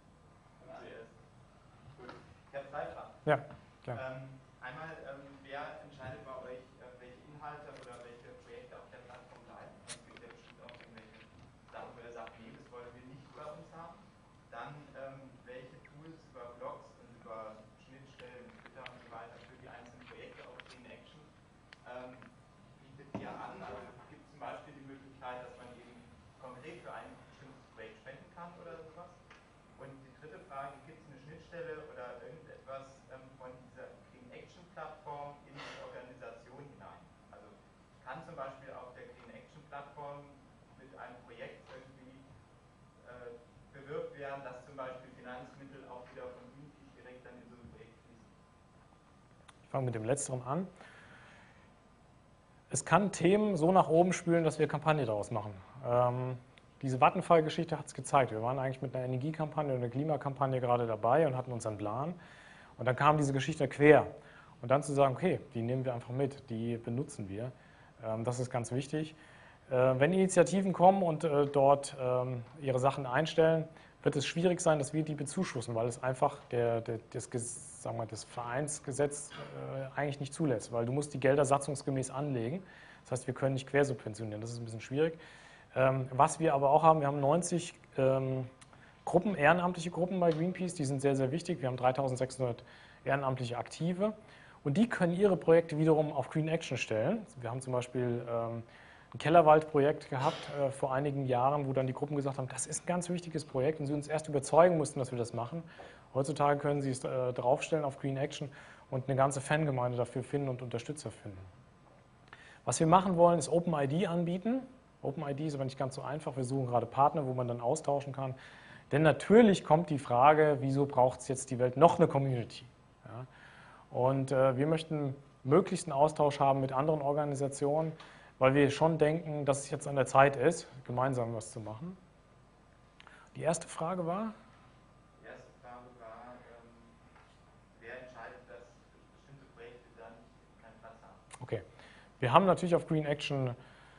Ich habe zwei Fragen. Ja, klar. Einmal, wer entscheidet bei euch, welche Inhalte oder welche Projekte auf der Plattform bleiben? Es gibt ja bestimmt auch irgendwelche Sachen, wo ihr sagt, nee, das wollen wir nicht bei uns haben. Dann, welche Tools über Blogs und über Schnittstellen, Twitter und so weiter für die einzelnen Projekte auf Green Action bietet ihr an? Also gibt es zum Beispiel die Möglichkeit, dass man eben konkret für ein bestimmtes Projekt spenden kann oder sowas? Und die dritte Frage, gibt es eine Schnittstelle oder irgendetwas von dieser Green Action Plattform in die Organisation hinein? Also ich kann zum Beispiel auf der Green Action Plattform mit einem Projekt irgendwie bewirkt werden, dass zum Beispiel Finanzmittel auch wieder von Greenpeace direkt dann in so ein Projekt fließen. Ich fange mit dem Letzteren an. Es kann Themen so nach oben spülen, dass wir Kampagne daraus machen. Diese Vattenfall-Geschichte hat es gezeigt. Wir waren eigentlich mit einer Energiekampagne und einer Klimakampagne gerade dabei und hatten unseren Plan. Und dann kam diese Geschichte quer. Und dann zu sagen, okay, die nehmen wir einfach mit, die benutzen wir. Das ist ganz wichtig. Wenn Initiativen kommen und dort ihre Sachen einstellen, wird es schwierig sein, dass wir die bezuschussen, weil es einfach das Vereinsgesetz eigentlich nicht zulässt, weil du musst die Gelder satzungsgemäß anlegen. Das heißt, wir können nicht quersubventionieren, das ist ein bisschen schwierig. Was wir aber auch haben, wir haben 90 Gruppen, ehrenamtliche Gruppen bei Greenpeace, die sind sehr, sehr wichtig. Wir haben 3600 ehrenamtliche Aktive und die können ihre Projekte wiederum auf Green Action stellen. Wir haben zum Beispiel ein Kellerwald-Projekt gehabt vor einigen Jahren, wo dann die Gruppen gesagt haben, das ist ein ganz wichtiges Projekt und sie uns erst überzeugen mussten, dass wir das machen. Heutzutage können sie es draufstellen auf Green Action und eine ganze Fangemeinde dafür finden und Unterstützer finden. Was wir machen wollen, ist OpenID anbieten. OpenID ist aber nicht ganz so einfach. Wir suchen gerade Partner, wo man dann austauschen kann. Denn natürlich kommt die Frage, wieso braucht es jetzt die Welt noch eine Community? Ja? Und wir möchten möglichst einen Austausch haben mit anderen Organisationen, weil wir schon denken, dass es jetzt an der Zeit ist, gemeinsam was zu machen. Die erste Frage war? Die erste Frage war, wer entscheidet, dass bestimmte Projekte dann keinen Platz haben? Okay. Wir haben natürlich auf Green Action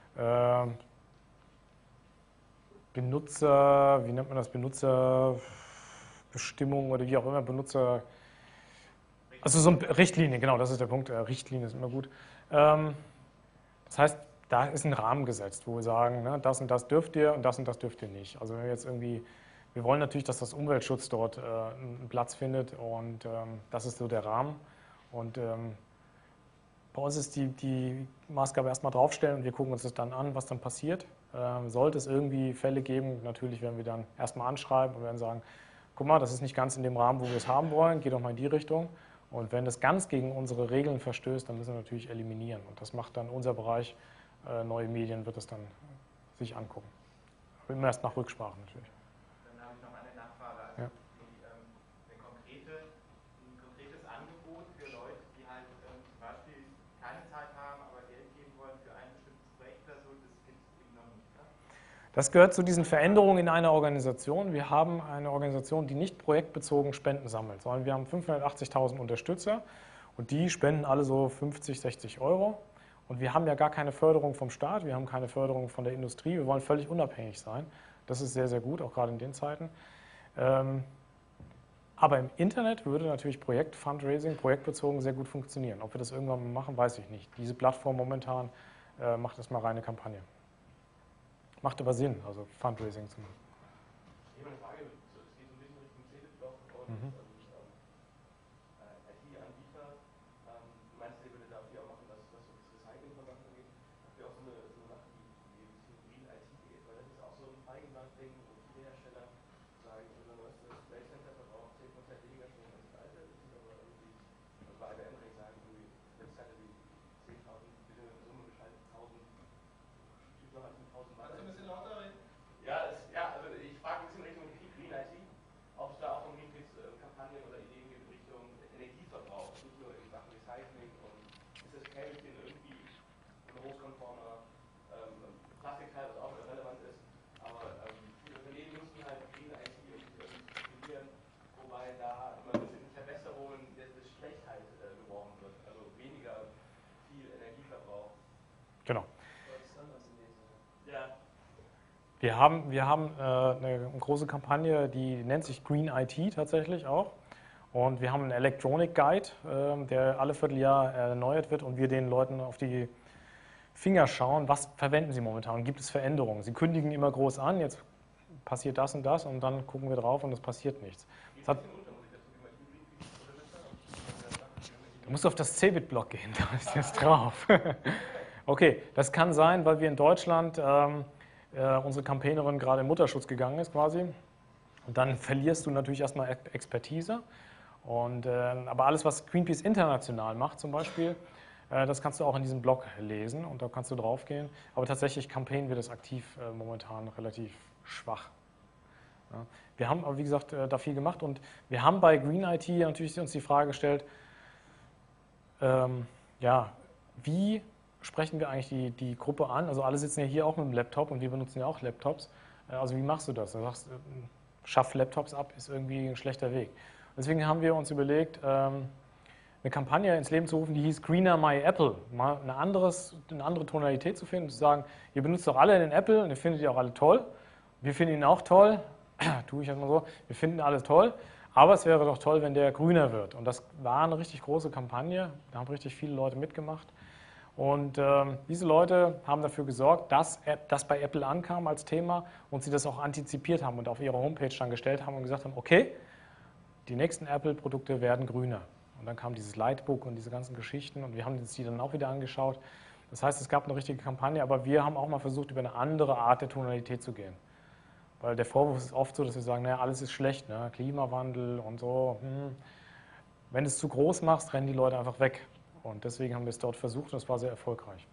Benutzer, wie nennt man das, Benutzerbestimmung oder wie auch immer, Benutzer, also so eine Richtlinie, genau, das ist der Punkt, Richtlinie ist immer gut. Das heißt, da ist ein Rahmen gesetzt, wo wir sagen, ne, das und das dürft ihr und das dürft ihr nicht. Also wenn wir jetzt irgendwie, wir wollen natürlich, dass das Umweltschutz dort einen Platz findet und das ist so der Rahmen. Und Bei uns ist die Maßgabe erstmal draufstellen und wir gucken uns das dann an, was dann passiert. Sollte es irgendwie Fälle geben, natürlich werden wir dann erstmal anschreiben und werden sagen, guck mal, das ist nicht ganz in dem Rahmen, wo wir es haben wollen, geh doch mal in die Richtung. Und wenn das ganz gegen unsere Regeln verstößt, dann müssen wir natürlich eliminieren. Und das macht dann unser Bereich, neue Medien wird es dann sich angucken. Aber immer erst nach Rücksprache natürlich. Dann habe ich noch eine Nachfrage. Also Ja. ein konkretes Angebot für Leute, die halt zum Beispiel keine Zeit haben, aber Geld geben wollen für ein bestimmtes Projekt oder so, das gibt es eben noch nicht. Ne? Das gehört zu diesen Veränderungen in einer Organisation. Wir haben eine Organisation, die nicht projektbezogen Spenden sammelt, sondern wir haben 580.000 Unterstützer und die spenden alle so 50, 60 Euro. Und wir haben ja gar keine Förderung vom Staat, wir haben keine Förderung von der Industrie, wir wollen völlig unabhängig sein. Das ist sehr, sehr gut, auch gerade in den Zeiten. Aber im Internet würde natürlich Fundraising, projektbezogen sehr gut funktionieren. Ob wir das irgendwann mal machen, weiß ich nicht. Diese Plattform momentan macht erstmal reine Kampagne. Macht aber Sinn, also Fundraising zu machen. Ich habe eine Frage, es geht so ein bisschen Richtung Cebit-Block und IT-Anbieter. Du meinst, ihr würdet da viel auch machen, was so das Recycling von Sachen angeht. Habt ihr auch so eine Sache, die ein bisschen Green IT geht? Weil das ist auch so ein Feigenblatt-Ding, wo viele Hersteller sagen, unser neuestes Play Center verbraucht 10% weniger Strom als das alte. Das ist aber irgendwie, also bei IBM kann ich sagen, irgendwie Webseite wie 10.000, wir sind in Summe geschaltet 1.000, noch als mit 1.000 Watt. Kannst du ein bisschen lauter reden? Ja, also ich frage ein bisschen Richtung Green IT, ob es da auch von Greenpeace Kampagnen oder Ideen gibt in Richtung Energieverbrauch, nicht nur in Sachen Recycling und ist das Kämchen irgendwie ein hochkonformer Plastikteil, was auch relevant ist, aber viele Unternehmen nutzen halt Green IT, um sich irgendwie zu definieren, wobei da immer ein bisschen in Verbesserungen des Schlechtheit geworben wird, also weniger viel Energieverbrauch. Genau. Ja. Wir haben eine große Kampagne, die nennt sich Green IT tatsächlich auch. Und wir haben einen Electronic Guide, der alle Vierteljahr erneuert wird und wir den Leuten auf die Finger schauen, was verwenden sie momentan und gibt es Veränderungen. Sie kündigen immer groß an, jetzt passiert das und dann gucken wir drauf und es passiert nichts. Du musst auf das Cebit-Blog gehen, da ist jetzt drauf. Okay, das kann sein, weil wir in Deutschland unsere Campaignerin gerade in Mutterschutz gegangen ist quasi. Und dann verlierst du natürlich erstmal Expertise. Aber alles, was Greenpeace international macht zum Beispiel, das kannst du auch in diesem Blog lesen und da kannst du drauf gehen. Aber tatsächlich campaignen wir das aktiv momentan relativ schwach. Ja. Wir haben aber, wie gesagt, da viel gemacht und wir haben bei Green IT natürlich uns die Frage gestellt, wie sprechen wir eigentlich die Gruppe an? Also alle sitzen ja hier auch mit dem Laptop und wir benutzen ja auch Laptops. Also wie machst du das? Du sagst, schaff Laptops ab, ist irgendwie ein schlechter Weg. Deswegen haben wir uns überlegt, eine Kampagne ins Leben zu rufen, die hieß Greener My Apple. Mal eine andere Tonalität zu finden, zu sagen, ihr benutzt doch alle den Apple und ihr findet ihn auch alle toll. Wir finden ihn auch toll, tue ich erstmal so, wir finden alle toll. Aber es wäre doch toll, wenn der grüner wird. Und das war eine richtig große Kampagne, da haben richtig viele Leute mitgemacht. Und diese Leute haben dafür gesorgt, dass das bei Apple ankam als Thema und sie das auch antizipiert haben und auf ihre Homepage dann gestellt haben und gesagt haben, okay, die nächsten Apple-Produkte werden grüner. Und dann kam dieses Lightbook und diese ganzen Geschichten und wir haben uns die dann auch wieder angeschaut. Das heißt, es gab eine richtige Kampagne, aber wir haben auch mal versucht, über eine andere Art der Tonalität zu gehen. Weil der Vorwurf ist oft so, dass wir sagen, naja, alles ist schlecht, ne? Klimawandel und so. Wenn du es zu groß machst, rennen die Leute einfach weg. Und deswegen haben wir es dort versucht und es war sehr erfolgreich.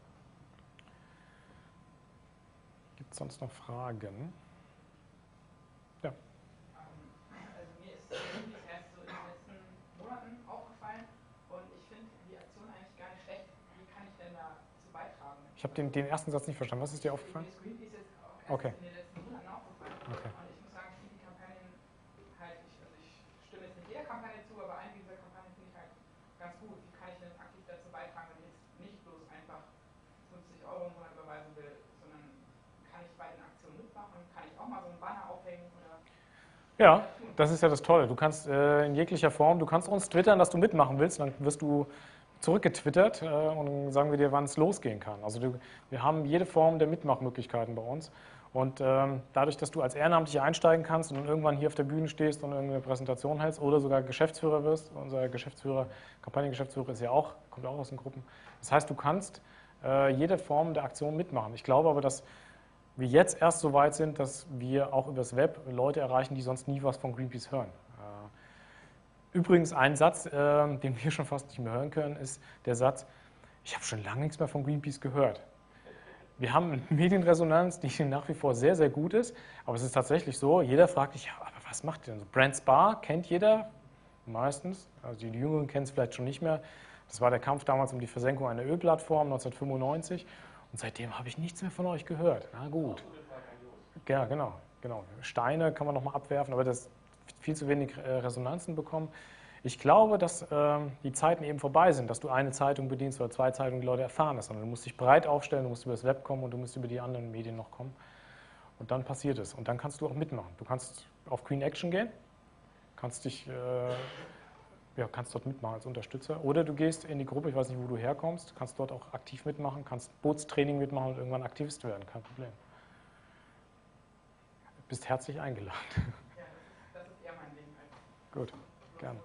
Gibt es sonst noch Fragen? Ja. Also mir ist Greenpeace erst so in den letzten Monaten aufgefallen und ich finde die Aktion eigentlich gar nicht schlecht. Wie kann ich denn dazu beitragen? Ich habe den ersten Satz nicht verstanden. Was ist dir aufgefallen? Mir ist Greenpeace jetzt auch erst in den letzten Monaten aufgefallen. Okay. Und ich muss sagen, ich finde die Kampagnen halt, ich stimme jetzt nicht jeder Kampagne zu, aber einige dieser Kampagnen finde ich halt ganz gut. Wie kann ich denn aktiv dazu beitragen, wenn ich jetzt nicht bloß einfach 50 Euro im Monat überweisen will, sondern kann ich bei den Aktionen mitmachen? Kann ich auch mal so einen Banner aufhängen? Oder Ja, das ist ja das Tolle. Du kannst in jeglicher Form, du kannst uns twittern, dass du mitmachen willst, dann wirst du zurückgetwittert und dann sagen wir dir, wann es losgehen kann. Also wir haben jede Form der Mitmachmöglichkeiten bei uns Und dadurch, dass du als Ehrenamtlicher einsteigen kannst und dann irgendwann hier auf der Bühne stehst und irgendeine Präsentation hältst oder sogar Geschäftsführer wirst, unser Geschäftsführer, Kampagnengeschäftsführer ist ja auch, kommt auch aus den Gruppen. Das heißt, du kannst jede Form der Aktion mitmachen. Ich glaube aber, dass wir jetzt erst so weit sind, dass wir auch übers Web Leute erreichen, die sonst nie was von Greenpeace hören. Übrigens ein Satz, den wir schon fast nicht mehr hören können, ist der Satz, ich habe schon lange nichts mehr von Greenpeace gehört. Wir haben eine Medienresonanz, die nach wie vor sehr, sehr gut ist, aber es ist tatsächlich so, jeder fragt sich, ja, aber was macht ihr denn so? Brand Spar kennt jeder, meistens, also die Jüngeren kennen es vielleicht schon nicht mehr. Das war der Kampf damals um die Versenkung einer Ölplattform 1995 und seitdem habe ich nichts mehr von euch gehört. Na gut. Ja, genau. Steine kann man nochmal abwerfen, aber das viel zu wenig Resonanzen bekommen. Ich glaube, dass die Zeiten eben vorbei sind, dass du eine Zeitung bedienst oder zwei Zeitungen, die Leute erfahren das, sondern du musst dich breit aufstellen, du musst über das Web kommen und du musst über die anderen Medien noch kommen. Und dann passiert es. Und dann kannst du auch mitmachen. Du kannst auf Green Action gehen, kannst dich kannst dort mitmachen als Unterstützer. Oder du gehst in die Gruppe, ich weiß nicht, wo du herkommst, kannst dort auch aktiv mitmachen, kannst Bootstraining mitmachen und irgendwann Aktivist werden, kein Problem. Du bist herzlich eingeladen. Ja, das ist eher mein Ding. Gut, gerne.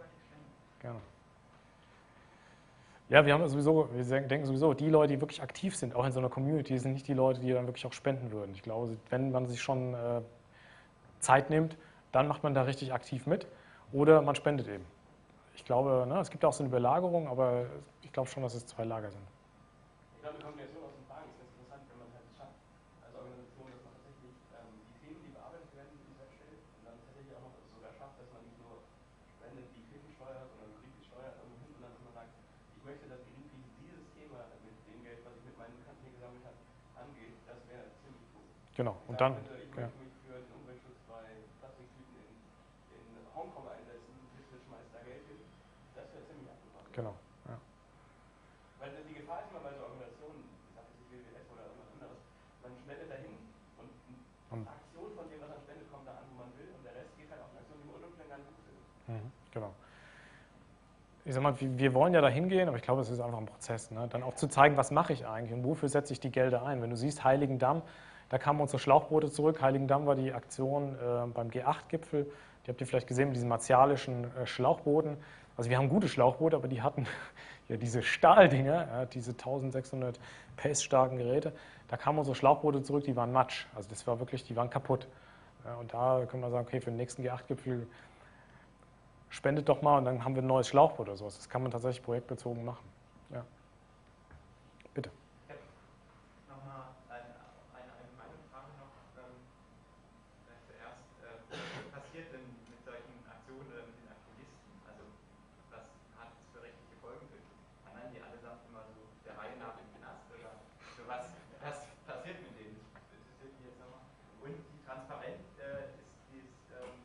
Ja, wir denken sowieso, die Leute, die wirklich aktiv sind, auch in so einer Community, sind nicht die Leute, die dann wirklich auch spenden würden. Ich glaube, wenn man sich schon Zeit nimmt, dann macht man da richtig aktiv mit oder man spendet eben. Ich glaube, es gibt auch so eine Überlagerung, aber ich glaube schon, dass es zwei Lager sind. Ich glaube, eine Kombination aus den Fragen ist ganz interessant, wenn man halt es schafft, als Organisation, dass man tatsächlich die Themen, die bearbeitet werden, für die Zeit stellt und dann tatsächlich auch noch es sogar schafft, dass man nicht nur spendet wie Kirchensteuer, sondern Greenpeace steuert irgendwo hin, sondern dass man sagt, ich möchte, dass Greenpeace dieses Thema mit dem Geld, was ich mit meinen Bekannten hier gesammelt habe, angeht. Das wäre ziemlich cool. Genau. Und dann, ich möchte mich für den Umweltschutz bei Plastiktüten in Hongkong einsetzen, bitte schmeißt da Geld hin. Das wäre ziemlich abgefahren. Genau. Ja. Weil die Gefahr ist immer bei so Organisationen, ich sage jetzt nicht WWF oder irgendwas anderes, man spendet dahin und eine Aktion von dem, was man spendet, kommt da an, wo man will und der Rest geht halt auf eine Aktion, die man unter Umständen gar nicht gut findet. Genau. Ich sag mal, wir wollen ja da hingehen, aber ich glaube, es ist einfach ein Prozess. Ne? Dann auch zu zeigen, was mache ich eigentlich und wofür setze ich die Gelder ein. Wenn du siehst, Heiligendamm, da kamen unsere Schlauchboote zurück. Heiligendamm war die Aktion beim G8-Gipfel. Die habt ihr vielleicht gesehen mit diesen martialischen Schlauchbooten. Also wir haben gute Schlauchboote, aber die hatten ja diese Stahldinger, diese 1600 PS-starken Geräte. Da kamen unsere Schlauchboote zurück, die waren Matsch. Also das war wirklich, die waren kaputt. Und da können wir sagen, okay, für den nächsten G8-Gipfel spendet doch mal und dann haben wir ein neues Schlauchboot oder sowas. Das kann man tatsächlich projektbezogen machen. Ja. Bitte. Nochmal eine allgemeine Frage noch. Zuerst, was passiert denn mit solchen Aktionen oder mit den Aktivisten? Also was hat es für rechtliche Folgen für die? Landen die allesamt immer so der Reihe nach im Knast? Oder für was passiert mit denen? Das interessiert mich jetzt nochmal. Und die Transparenz ist die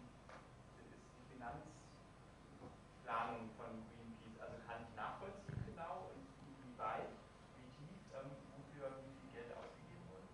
Finanzplanung von Greenpeace. Also kann ich nachvollziehen genau und wie weit, wie tief, wofür wie viel Geld ausgegeben wurde?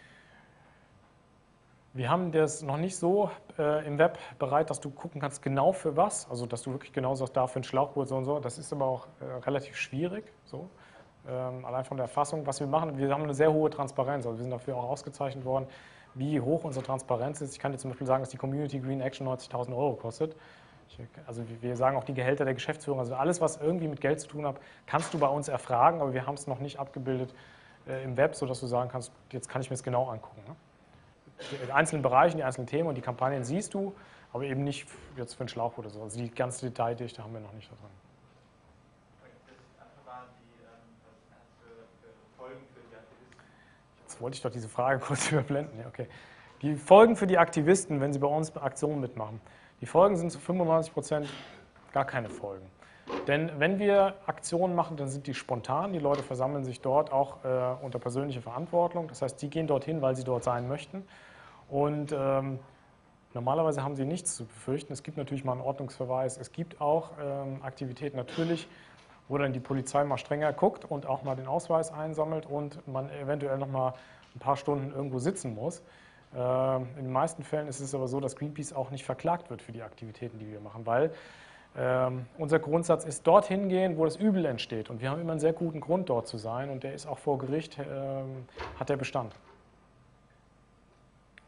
Wir haben das noch nicht so im Web bereit, dass du gucken kannst, genau für was. Also, dass du wirklich genau sagst, da für ein Schlauchboot so und so. Das ist aber auch relativ schwierig. So. Allein von der Erfassung, was wir machen. Wir haben eine sehr hohe Transparenz. Also, wir sind dafür auch ausgezeichnet worden, wie hoch unsere Transparenz ist. Ich kann dir zum Beispiel sagen, dass die Community Green Action 90.000 € kostet. Also, wir sagen auch die Gehälter der Geschäftsführung. Also, alles, was irgendwie mit Geld zu tun hat, kannst du bei uns erfragen. Aber wir haben es noch nicht abgebildet im Web, sodass du sagen kannst, jetzt kann ich mir das genau angucken. Ne? Die einzelnen Bereiche, die einzelnen Themen und die Kampagnen siehst du, aber eben nicht jetzt für ein Schlauchboot oder so. Also die ganze Detaildichte haben wir noch nicht da drin. Das andere waren was für Folgen für die Aktivisten. Jetzt wollte ich doch diese Frage kurz überblenden. Ja, okay. Die Folgen für die Aktivisten, wenn sie bei uns Aktionen mitmachen. Die Folgen sind zu 95% gar keine Folgen. Denn wenn wir Aktionen machen, dann sind die spontan. Die Leute versammeln sich dort auch unter persönlicher Verantwortung. Das heißt, die gehen dorthin, weil sie dort sein möchten. Und normalerweise haben sie nichts zu befürchten. Es gibt natürlich mal einen Ordnungsverweis. Es gibt auch Aktivitäten natürlich, wo dann die Polizei mal strenger guckt und auch mal den Ausweis einsammelt und man eventuell noch mal ein paar Stunden irgendwo sitzen muss. In den meisten Fällen ist es aber so, dass Greenpeace auch nicht verklagt wird für die Aktivitäten, die wir machen, weil unser Grundsatz ist, dorthin gehen, wo das Übel entsteht. Und wir haben immer einen sehr guten Grund, dort zu sein. Und der ist auch vor Gericht, hat der Bestand.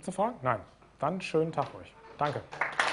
Gibt es eine Frage? Nein. Dann schönen Tag euch. Danke.